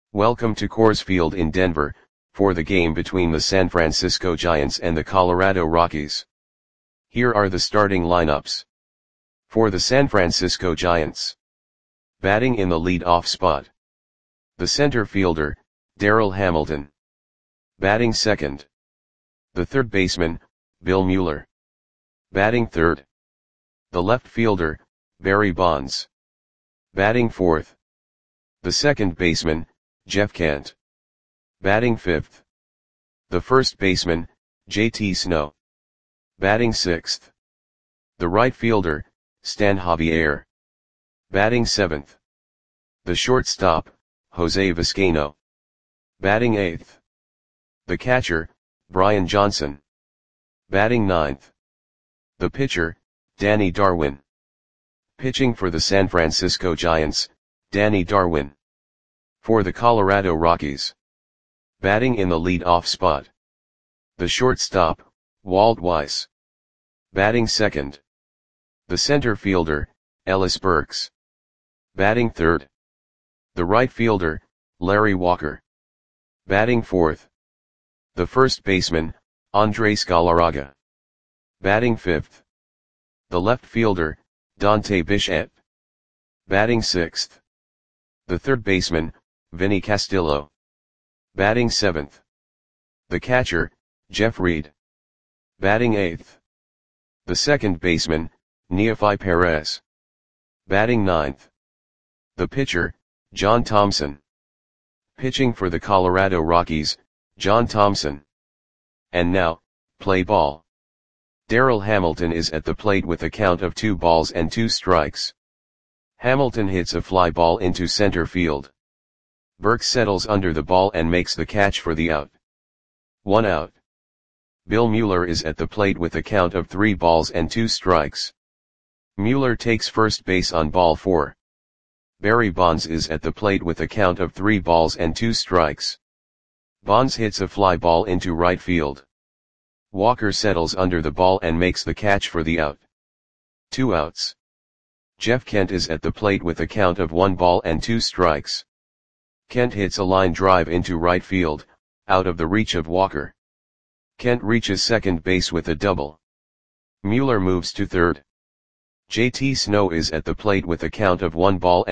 Welcome to Coors Field in Denver, for the game between the San Francisco Giants and the Colorado Rockies. Here are the starting lineups. For the San Francisco Giants. Batting in the lead-off spot. The center fielder, Darryl Hamilton. Batting second. The third baseman, Bill Mueller. Batting third. The left fielder, Barry Bonds. Batting fourth. The second baseman, Jeff Kent. Batting fifth. The first baseman, JT Snow. Batting sixth. The right fielder, Stan Javier. Batting seventh. The shortstop, Jose Vizcaino. Batting eighth. The catcher, Brian Johnson. Batting ninth. The pitcher, Danny Darwin. Pitching for the San Francisco Giants, Danny Darwin. For the Colorado Rockies. Batting in the lead-off spot. The shortstop, Walt Weiss. Batting second. The center fielder, Ellis Burks. Batting third. The right fielder, Larry Walker. Batting fourth. The first baseman, Andres Galarraga. Batting fifth. The left fielder, Dante Bichette. Batting sixth. The third baseman, Vinny Castillo. Batting seventh. The catcher, Jeff Reed. Batting eighth. The second baseman, Neefi Perez. Batting ninth. The pitcher, John Thompson. Pitching for the Colorado Rockies, John Thompson. And now, play ball. Darryl Hamilton is at the plate with a count of 2-2. Hamilton hits a fly ball into center field. Burks settles under the ball and makes the catch for the out. 1 out. Bill Mueller is at the plate with a count of 3-2. Mueller takes first base on ball 4. Barry Bonds is at the plate with a count of 3-2. Bonds hits a fly ball into right field. Walker settles under the ball and makes the catch for the out. 2 outs. Jeff Kent is at the plate with a count of 1-2. Kent hits a line drive into right field, out of the reach of Walker. Kent reaches second base with a double. Mueller moves to third. JT Snow is at the plate with a count of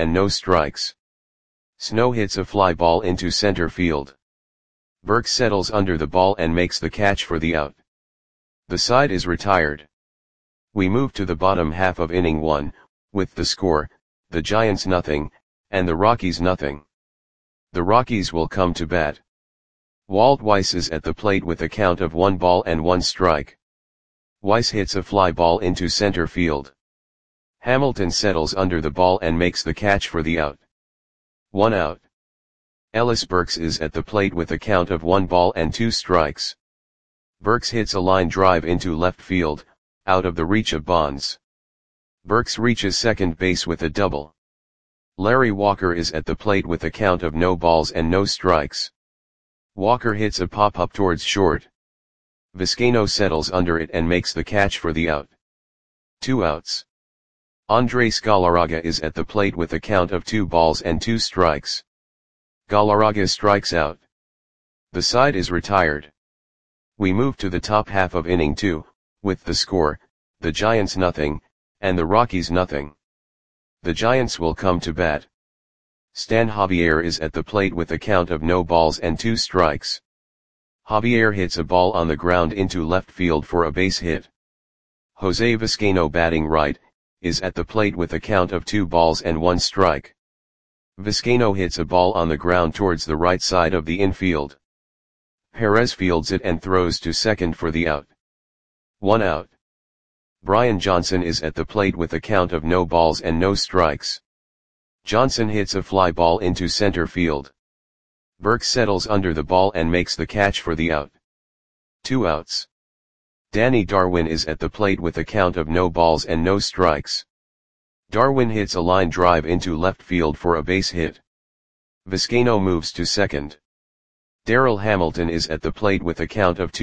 1-0. Snow hits a fly ball into center field. Burks settles under the ball and makes the catch for the out. The side is retired. We move to the bottom half of inning 1, with the score, the Giants 0, and the Rockies 0. The Rockies will come to bat. Walt Weiss is at the plate with a count of 1-1. Weiss hits a fly ball into center field. Hamilton settles under the ball and makes the catch for the out. 1 out. Ellis Burks is at the plate with a count of 1-2. Burks hits a line drive into left field, out of the reach of Bonds. Burks reaches second base with a double. Larry Walker is at the plate with a count of 0-0. Walker hits a pop-up towards short. Vizcaino settles under it and makes the catch for the out. 2 outs. Andres Galarraga is at the plate with a count of 2-2. Galarraga strikes out. The side is retired. We move to the top half of inning 2, with the score, the Giants 0, and the Rockies 0. The Giants will come to bat. Stan Javier is at the plate with a count of 0-2. Javier hits a ball on the ground into left field for a base hit. Jose Vizcaino, batting right, is at the plate with a count of 2-1. Vizcaino hits a ball on the ground towards the right side of the infield. Perez fields it and throws to second for the out. 1 out. Brian Johnson is at the plate with a count of 0-0. Johnson hits a fly ball into center field. Burks settles under the ball and makes the catch for the out. 2 outs. Danny Darwin is at the plate with a count of 0-0. Darwin hits a line drive into left field for a base hit. Vizcaino moves to second. Darryl Hamilton is at the plate with a count of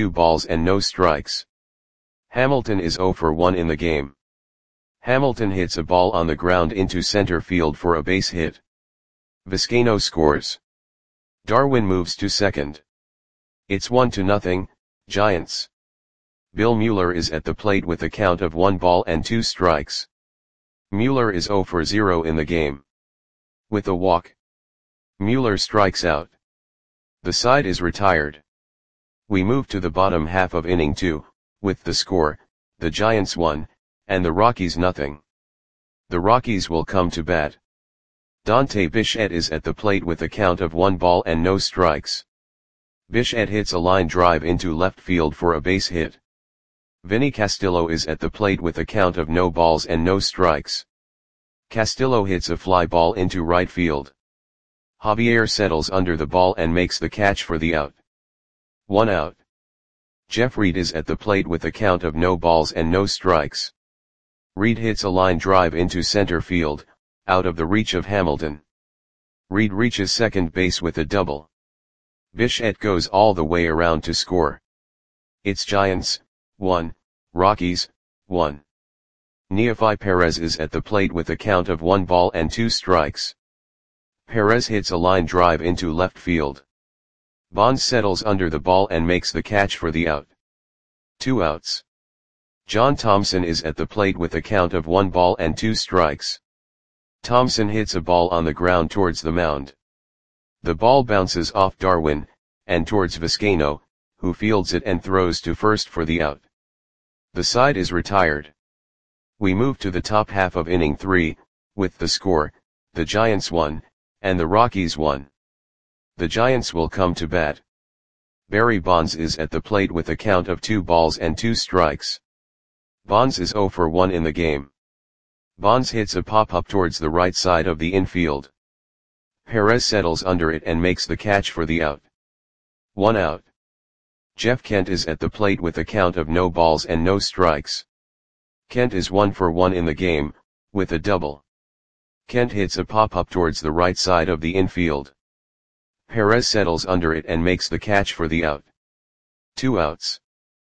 2-0. Hamilton is 0 for 1 in the game. Hamilton hits a ball on the ground into center field for a base hit. Vizcaino scores. Darwin moves to second. It's 1-0, Giants. Bill Mueller is at the plate with a count of 1 ball and 2 strikes. Mueller is 0 for 0 in the game. With a walk, Mueller strikes out. The side is retired. We move to the bottom half of inning 2, with the score, the Giants 1, and the Rockies 0. The Rockies will come to bat. Dante Bichette is at the plate with a count of 1 ball and no strikes. Bichette hits a line drive into left field for a base hit. Vinny Castillo is at the plate with a count of no balls and no strikes. Castillo hits a fly ball into right field. Javier settles under the ball and makes the catch for the out. 1 out. Jeff Reed is at the plate with a count of no balls and no strikes. Reed hits a line drive into center field, out of the reach of Hamilton. Reed reaches second base with a double. Bichette goes all the way around to score. It's Giants, 1, Rockies, 1. Neefi Perez is at the plate with a count of 1 ball and 2 strikes. Perez hits a line drive into left field. Bonds settles under the ball and makes the catch for the out. 2 outs. John Thompson is at the plate with a count of 1 ball and 2 strikes. Thompson hits a ball on the ground towards the mound. The ball bounces off Darwin, and towards Vizcaino, who fields it and throws to first for the out. The side is retired. We move to the top half of inning 3, with the score, the Giants 1, and the Rockies 1. The Giants will come to bat. Barry Bonds is at the plate with a count of 2 balls and 2 strikes. Bonds is 0 for 1 in the game. Bonds hits a pop-up towards the right side of the infield. Perez settles under it and makes the catch for the out. 1 out. Jeff Kent is at the plate with a count of no balls and no strikes. Kent is 1 for 1 in the game, with a double. Kent hits a pop-up towards the right side of the infield. Perez settles under it and makes the catch for the out. 2 outs.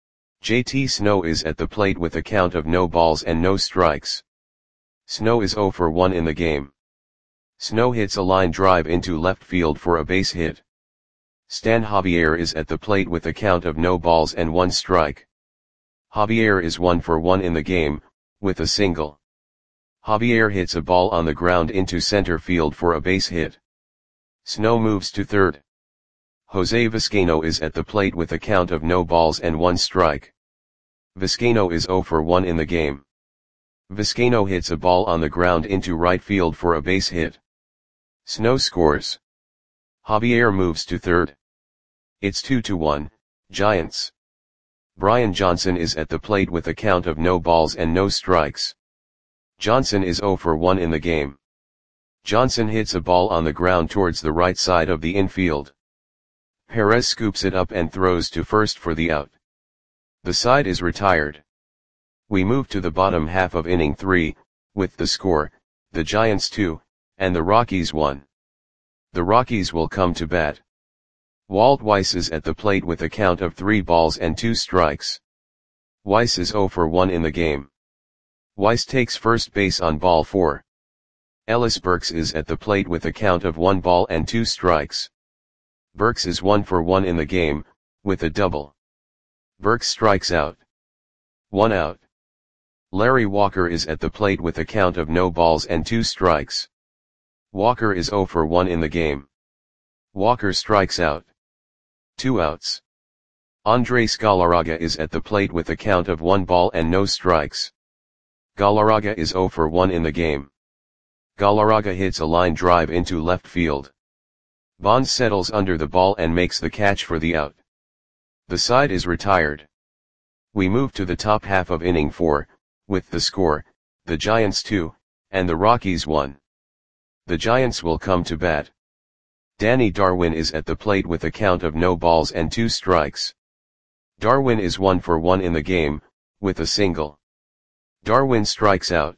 JT Snow is at the plate with a count of no balls and no strikes. Snow is 0 for 1 in the game. Snow hits a line drive into left field for a base hit. Stan Javier is at the plate with a count of no balls and 1 strike. Javier is 1 for 1 in the game, with a single. Javier hits a ball on the ground into center field for a base hit. Snow moves to third. Jose Vizcaino is at the plate with a count of no balls and 1 strike. Vizcaino is 0 for 1 in the game. Vizcaino hits a ball on the ground into right field for a base hit. Snow scores. Javier moves to third. It's 2-1, Giants. Brian Johnson is at the plate with a count of no balls and no strikes. Johnson is 0 for 1 in the game. Johnson hits a ball on the ground towards the right side of the infield. Perez scoops it up and throws to first for the out. The side is retired. We move to the bottom half of inning 3, with the score, the Giants 2, and the Rockies 1. The Rockies will come to bat. Walt Weiss is at the plate with a count of 3 balls and 2 strikes. Weiss is 0 for 1 in the game. Weiss takes first base on ball 4. Ellis Burks is at the plate with a count of 1 ball and 2 strikes. Burks is 1 for 1 in the game, with a double. Burks strikes out. 1 out. Larry Walker is at the plate with a count of no balls and 2 strikes. Walker is 0 for 1 in the game. Walker strikes out. 2 outs. Andres Galarraga is at the plate with a count of 1 ball and no strikes. Galarraga is 0 for 1 in the game. Galarraga hits a line drive into left field. Bonds settles under the ball and makes the catch for the out. The side is retired. We move to the top half of inning 4, with the score, the Giants 2, and the Rockies 1. The Giants will come to bat. Danny Darwin is at the plate with a count of no balls and 2 strikes. Darwin is 1 for 1 in the game, with a single. Darwin strikes out.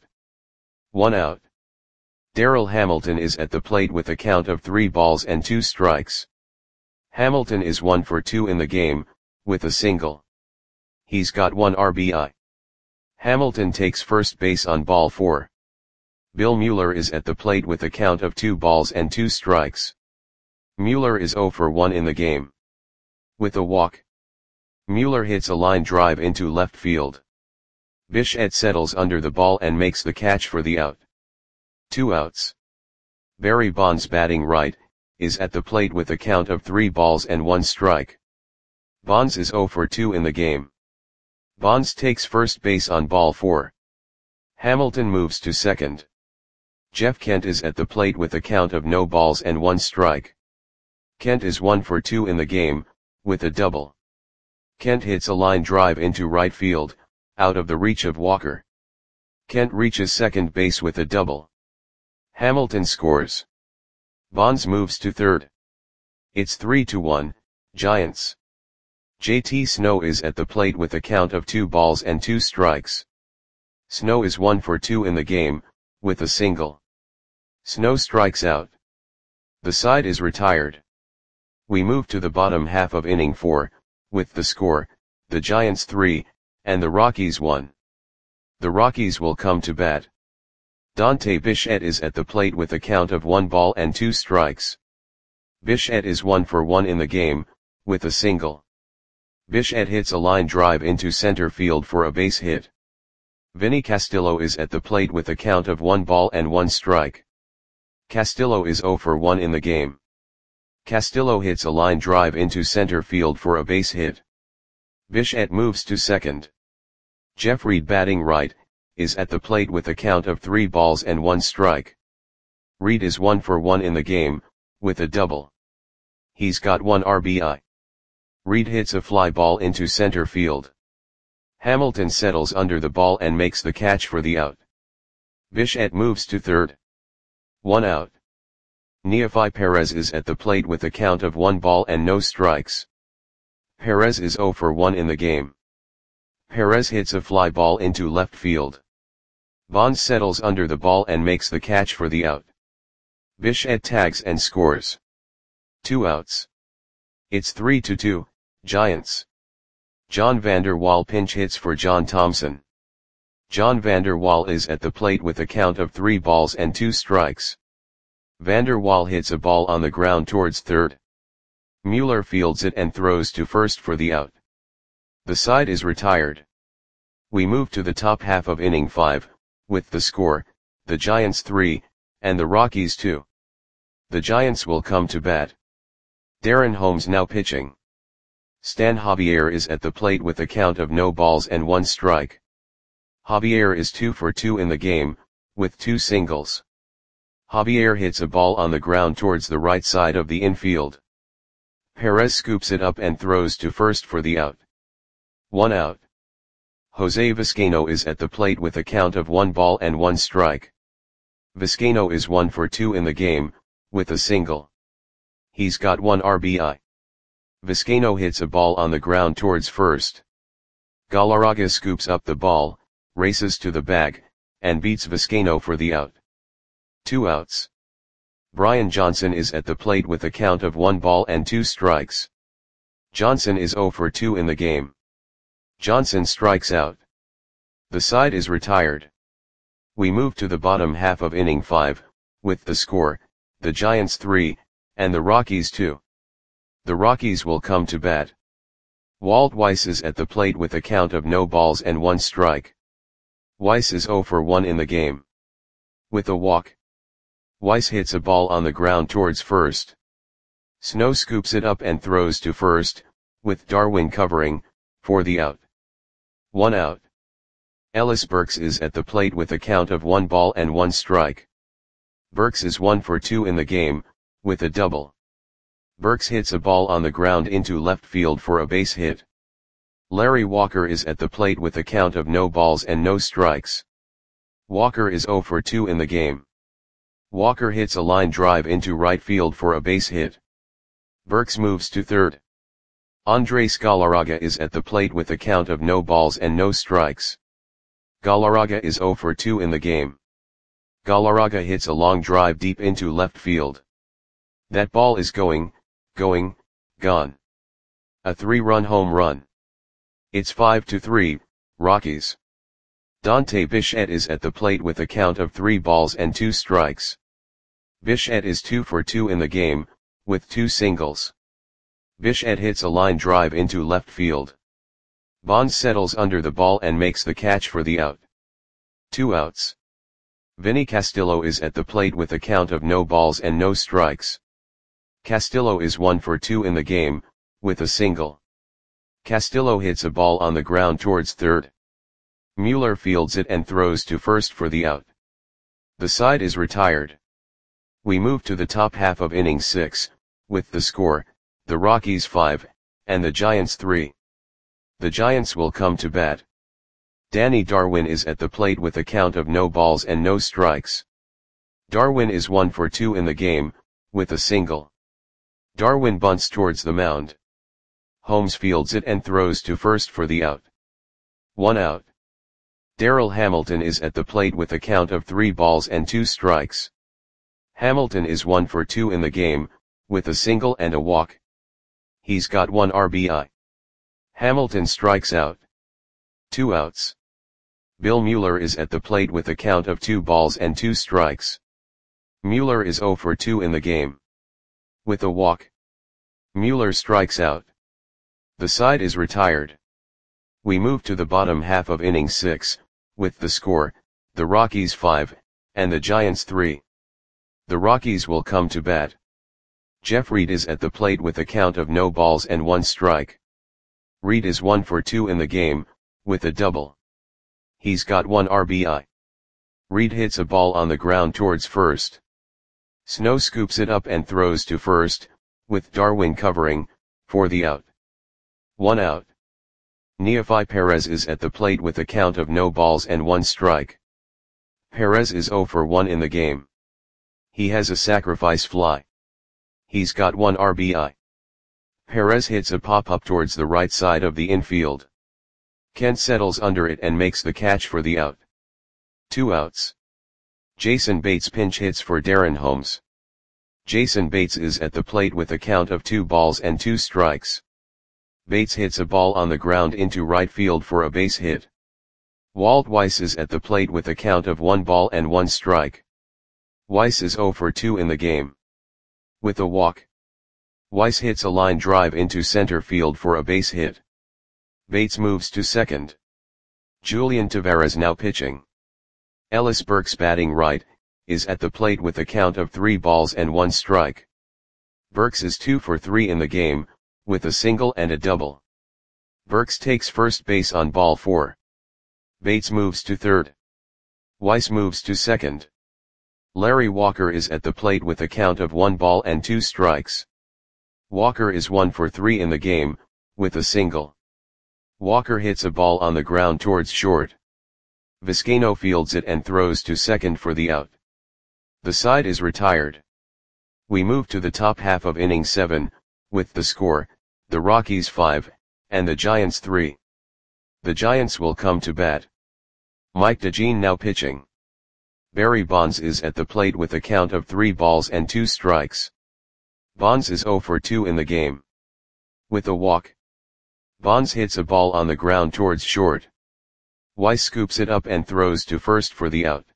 1 out. Darryl Hamilton is at the plate with a count of 3 balls and 2 strikes. Hamilton is 1 for 2 in the game, with a single. He's got 1 RBI. Hamilton takes first base on ball 4. Bill Mueller is at the plate with a count of 2 balls and 2 strikes. Mueller is 0 for 1 in the game. With a walk, Mueller hits a line drive into left field. Bichette settles under the ball and makes the catch for the out. 2 outs. Barry Bonds, batting right, is at the plate with a count of 3 balls and 1 strike. Bonds is 0 for 2 in the game. Bonds takes first base on ball 4. Hamilton moves to second. Jeff Kent is at the plate with a count of no balls and 1 strike. Kent is 1 for 2 in the game, with a double. Kent hits a line drive into right field, out of the reach of Walker. Kent reaches second base with a double. Hamilton scores. Bonds moves to third. It's 3-1, Giants. JT Snow is at the plate with a count of 2 balls and 2 strikes. Snow is 1 for 2 in the game, with a single. Snow strikes out. The side is retired. We move to the bottom half of inning 4, with the score, the Giants 3, and the Rockies 1. The Rockies will come to bat. Dante Bichette is at the plate with a count of 1 ball and 2 strikes. Bichette is 1 for 1 in the game, with a single. Bichette hits a line drive into center field for a base hit. Vinny Castillo is at the plate with a count of 1 ball and 1 strike. Castillo is 0 for 1 in the game. Castillo hits a line drive into center field for a base hit. Bichette moves to second. Jeff Reed, batting right, is at the plate with a count of 3 balls and 1 strike. Reed is 1 for 1 in the game, with a double. He's got 1 RBI. Reed hits a fly ball into center field. Hamilton settles under the ball and makes the catch for the out. Bichette moves to third. 1 out. Neefi Perez is at the plate with a count of 1 ball and no strikes. Perez is 0 for 1 in the game. Perez hits a fly ball into left field. Bonds settles under the ball and makes the catch for the out. Bichette tags and scores. 2 outs. It's 3-2, Giants. John Vander Wal pinch hits for John Thompson. John Vander Wal is at the plate with a count of 3 balls and 2 strikes. Vander Wal hits a ball on the ground towards third. Mueller fields it and throws to first for the out. The side is retired. We move to the top half of inning 5, with the score, the Giants 3, and the Rockies 2. The Giants will come to bat. Darren Holmes now pitching. Stan Javier is at the plate with a count of no balls and 1 strike. Javier is 2 for 2 in the game, with 2 singles. Javier hits a ball on the ground towards the right side of the infield. Perez scoops it up and throws to first for the out. 1 out. Jose Vizcaino is at the plate with a count of 1 ball and 1 strike. Vizcaino is 1 for 2 in the game, with a single. He's got 1 RBI. Vizcaino hits a ball on the ground towards first. Galarraga scoops up the ball, races to the bag, and beats Vizcaino for the out. 2 outs. Brian Johnson is at the plate with a count of 1 ball and 2 strikes. Johnson is 0 for 2 in the game. Johnson strikes out. The side is retired. We move to the bottom half of inning 5, with the score, the Giants 3, and the Rockies 2. The Rockies will come to bat. Walt Weiss is at the plate with a count of no balls and 1 strike. Weiss is 0 for 1 in the game. With a walk, Weiss hits a ball on the ground towards first. Snow scoops it up and throws to first, with Darwin covering, for the out. 1 out. Ellis Burks is at the plate with a count of 1 ball and 1 strike. Burks is 1 for 2 in the game, with a double. Burks hits a ball on the ground into left field for a base hit. Larry Walker is at the plate with a count of no balls and no strikes. Walker is 0 for 2 in the game. Walker hits a line drive into right field for a base hit. Burks moves to third. Andres Galarraga is at the plate with a count of no balls and no strikes. Galarraga is 0 for 2 in the game. Galarraga hits a long drive deep into left field. That ball is gone. A 3-run home run. It's 5-3, Rockies. Dante Bichette is at the plate with a count of 3 balls and 2 strikes. Bichette is 2 for 2 in the game, with 2 singles. Bichette hits a line drive into left field. Bonds settles under the ball and makes the catch for the out. 2 outs. Vinny Castillo is at the plate with a count of no balls and no strikes. Castillo is 1 for 2 in the game, with a single. Castillo hits a ball on the ground towards third. Mueller fields it and throws to first for the out. The side is retired. We move to the top half of inning 6, with the score, the Rockies 5, and the Giants 3. The Giants will come to bat. Danny Darwin is at the plate with a count of no balls and no strikes. Darwin is 1 for 2 in the game, with a single. Darwin bunts towards the mound. Holmes fields it and throws to first for the out. 1 out. Darryl Hamilton is at the plate with a count of 3 balls and 2 strikes. Hamilton is 1 for 2 in the game, with a single and a walk. He's got 1 RBI. Hamilton strikes out. 2 outs. Bill Mueller is at the plate with a count of 2 balls and 2 strikes. Mueller is 0 for 2 in the game. With a walk. Mueller strikes out. The side is retired. We move to the bottom half of inning 6, with the score, the Rockies 5, and the Giants 3. The Rockies will come to bat. Jeff Reed is at the plate with a count of no balls and 1 strike. Reed is 1 for 2 in the game, with a double. He's got 1 RBI. Reed hits a ball on the ground towards first. Snow scoops it up and throws to first, with Darwin covering, for the out. 1 out. Neofi Perez is at the plate with a count of no balls and 1 strike. Perez is 0 for 1 in the game. He has a sacrifice fly. He's got 1 RBI. Perez hits a pop-up towards the right side of the infield. Kent settles under it and makes the catch for the out. 2 outs. Jason Bates pinch hits for Darren Holmes. Jason Bates is at the plate with a count of 2 balls and 2 strikes. Bates hits a ball on the ground into right field for a base hit. Walt Weiss is at the plate with a count of 1 ball and 1 strike. Weiss is 0 for 2 in the game. With a walk. Weiss hits a line drive into center field for a base hit. Bates moves to second. Julian Taveras now pitching. Ellis Burks batting right, is at the plate with a count of 3 balls and 1 strike. Burks is 2 for 3 in the game, with a single and a double. Burks takes first base on ball 4. Bates moves to third. Weiss moves to second. Larry Walker is at the plate with a count of 1 ball and 2 strikes. Walker is 1 for 3 in the game, with a single. Walker hits a ball on the ground towards short. Vizcaino fields it and throws to second for the out. The side is retired. We move to the top half of inning 7, with the score, the Rockies 5, and the Giants 3. The Giants will come to bat. Mike DeJean now pitching. Barry Bonds is at the plate with a count of 3 balls and 2 strikes. Bonds is 0 for 2 in the game. With a walk. Bonds hits a ball on the ground towards short. Weiss scoops it up and throws to first for the out.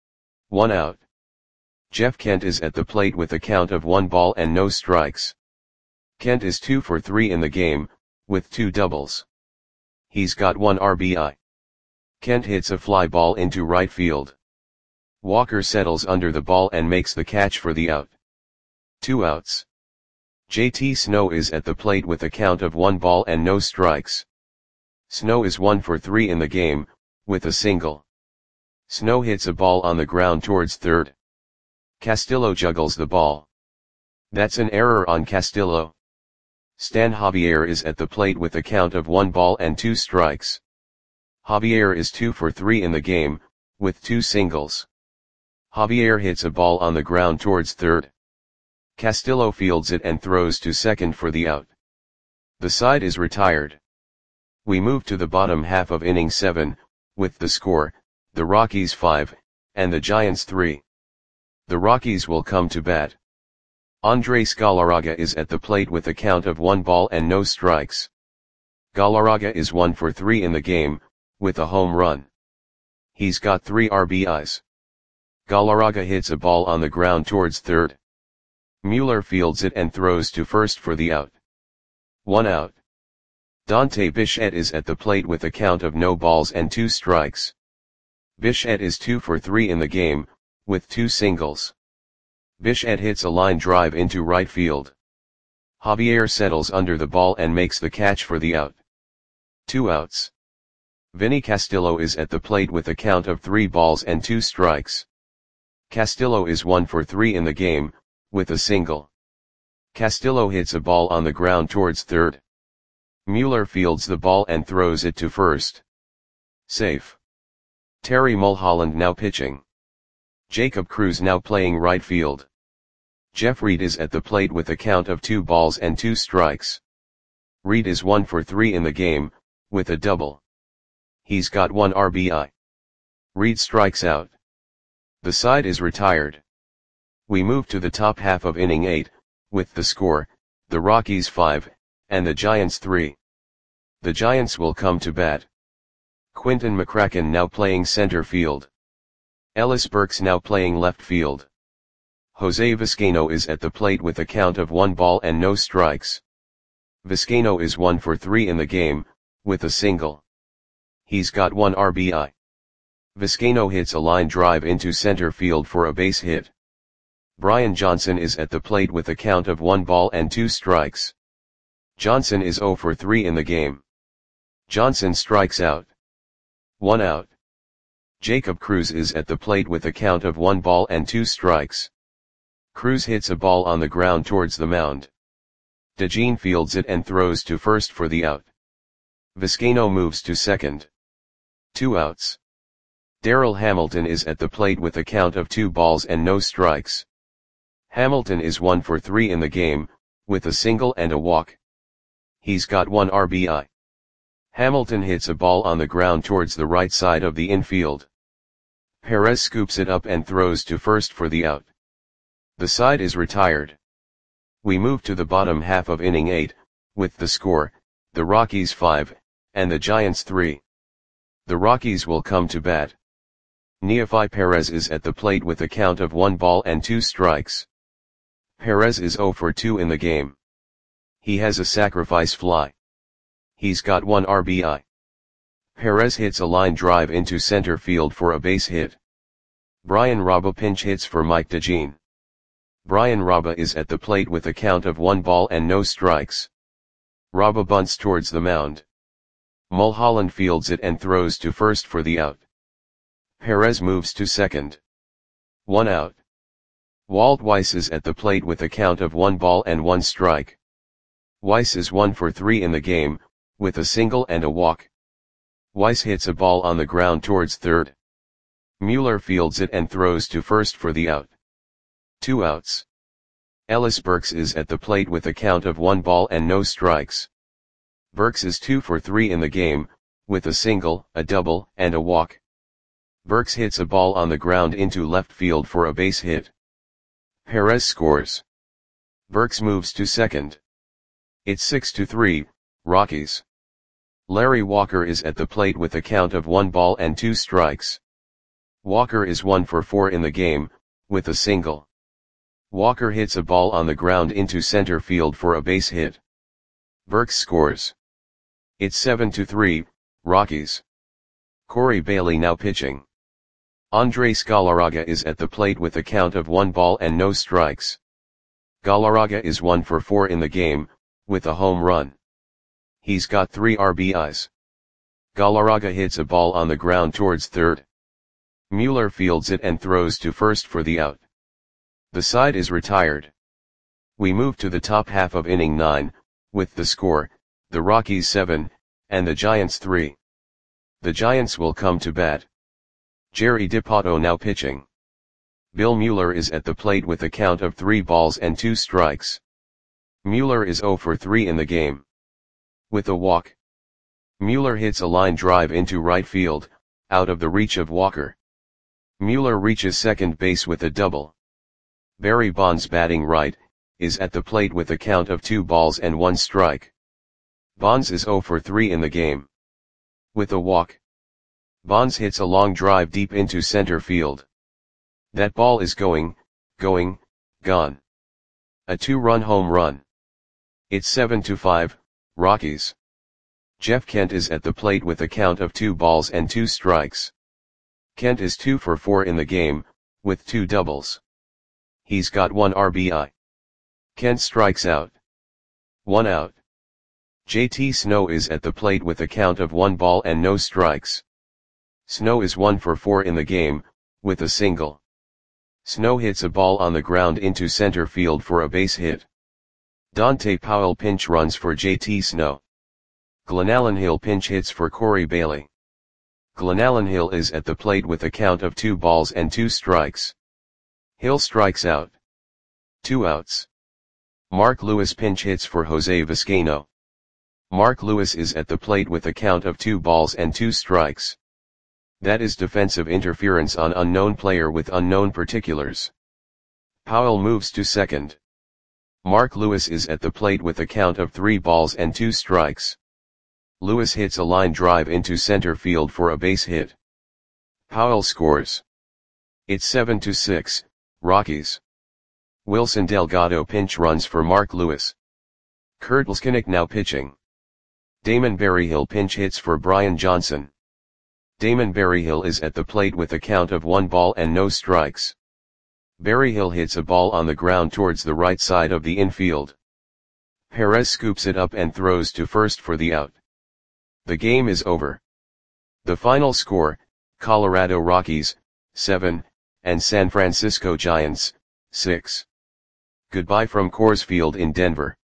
1 out. Jeff Kent is at the plate with a count of 1 ball and no strikes. Kent is 2 for 3 in the game, with 2 doubles. He's got 1 RBI. Kent hits a fly ball into right field. Walker settles under the ball and makes the catch for the out. 2 outs. JT Snow is at the plate with a count of 1 ball and no strikes. Snow is 1 for 3 in the game, with a single. Snow hits a ball on the ground towards third. Castillo juggles the ball. That's an error on Castillo. Stan Javier is at the plate with a count of 1 ball and 2 strikes. Javier is 2 for 3 in the game, with 2 singles. Javier hits a ball on the ground towards third. Castillo fields it and throws to second for the out. The side is retired. We move to the bottom half of inning 7, with the score, the Rockies 5, and the Giants 3. The Rockies will come to bat. Andres Galarraga is at the plate with a count of 1 ball and no strikes. Galarraga is 1 for 3 in the game, with a home run. He's got 3 RBIs. Galarraga hits a ball on the ground towards third. Mueller fields it and throws to first for the out. 1 out. Dante Bichette is at the plate with a count of no balls and 2 strikes. Bichette is 2 for 3 in the game, with 2 singles. Bichette hits a line drive into right field. Javier settles under the ball and makes the catch for the out. 2 outs. Vinny Castillo is at the plate with a count of 3 balls and 2 strikes. Castillo is 1 for 3 in the game, with a single. Castillo hits a ball on the ground towards third. Mueller fields the ball and throws it to first. Safe. Terry Mulholland now pitching. Jacob Cruz now playing right field. Jeff Reed is at the plate with a count of 2 balls and 2 strikes. Reed is 1 for 3 in the game, with a double. He's got 1 RBI. Reed strikes out. The side is retired. We move to the top half of inning 8, with the score, the Rockies 5, and the Giants 3. The Giants will come to bat. Quinton McCracken now playing center field. Ellis Burks now playing left field. Jose Vizcaino is at the plate with a count of 1 ball and no strikes. Vizcaino is 1 for 3 in the game, with a single. He's got 1 RBI. Vizcaino hits a line drive into center field for a base hit. Brian Johnson is at the plate with a count of 1 ball and 2 strikes. Johnson is 0 for 3 in the game. Johnson strikes out. 1 out. Jacob Cruz is at the plate with a count of 1 ball and 2 strikes. Cruz hits a ball on the ground towards the mound. DeJean fields it and throws to first for the out. Vizcaino moves to second. 2 outs. Darryl Hamilton is at the plate with a count of 2 balls and no strikes. Hamilton is 1 for 3 in the game, with a single and a walk. He's got 1 RBI. Hamilton hits a ball on the ground towards the right side of the infield. Perez scoops it up and throws to first for the out. The side is retired. We move to the bottom half of inning 8, with the score, the Rockies 5, and the Giants 3. The Rockies will come to bat. Neefi Perez is at the plate with a count of 1 ball and 2 strikes. Perez is 0 for 2 in the game. He has a sacrifice fly. He's got 1 RBI. Perez hits a line drive into center field for a base hit. Brian Raba pinch hits for Mike DeJean. Brian Raba is at the plate with a count of 1 ball and no strikes. Raba bunts towards the mound. Mulholland fields it and throws to first for the out. Perez moves to second. 1 out. Walt Weiss is at the plate with a count of 1 ball and 1 strike. Weiss is 1 for 3 in the game, with a single and a walk. Weiss hits a ball on the ground towards third. Mueller fields it and throws to first for the out. 2 outs. Ellis Burks is at the plate with a count of 1 ball and no strikes. Burks is 2 for 3 in the game, with a single, a double, and a walk. Burks hits a ball on the ground into left field for a base hit. Perez scores. Burks moves to second. It's 6-3, Rockies. Larry Walker is at the plate with a count of 1 ball and 2 strikes. Walker is 1 for 4 in the game, with a single. Walker hits a ball on the ground into center field for a base hit. Burks scores. It's 7-3, Rockies. Corey Bailey now pitching. Andres Galarraga is at the plate with a count of 1 ball and no strikes. Galarraga is 1 for 4 in the game, with a home run. He's got 3 RBIs. Galarraga hits a ball on the ground towards third. Mueller fields it and throws to first for the out. The side is retired. We move to the top half of inning 9, with the score, the Rockies 7, and the Giants 3. The Giants will come to bat. Jerry Dipoto now pitching. Bill Mueller is at the plate with a count of 3 balls and 2 strikes. Mueller is 0 for 3 in the game. With a walk. Mueller hits a line drive into right field, out of the reach of Walker. Mueller reaches second base with a double. Barry Bonds batting right, is at the plate with a count of 2 balls and 1 strike. Bonds is 0 for 3 in the game. With a walk. Bonds hits a long drive deep into center field. That ball is gone. A 2-run home run. It's 7-5, Rockies. Jeff Kent is at the plate with a count of 2 balls and 2 strikes. Kent is 2 for 4 in the game, with 2 doubles. He's got 1 RBI. Kent strikes out. 1 out. JT Snow is at the plate with a count of 1 ball and no strikes. Snow is 1 for 4 in the game, with a single. Snow hits a ball on the ground into center field for a base hit. Dante Powell pinch runs for JT Snow. Glenallen Hill pinch hits for Corey Bailey. Glenallen Hill is at the plate with a count of 2 balls and 2 strikes. Hill strikes out. 2 outs. Mark Lewis pinch hits for Jose Vizcaino. Mark Lewis is at the plate with a count of 2 balls and 2 strikes. That is defensive interference on unknown player with unknown particulars. Powell moves to second. Mark Lewis is at the plate with a count of 3 balls and 2 strikes. Lewis hits a line drive into center field for a base hit. Powell scores. It's 7-6, Rockies. Wilson Delgado pinch runs for Mark Lewis. Kurt Leskinick now pitching. Damon Berryhill pinch hits for Brian Johnson. Damon Berryhill is at the plate with a count of 1 ball and no strikes. Berryhill hits a ball on the ground towards the right side of the infield. Perez scoops it up and throws to first for the out. The game is over. The final score, Colorado Rockies, 7, and San Francisco Giants, 6. Goodbye from Coors Field in Denver.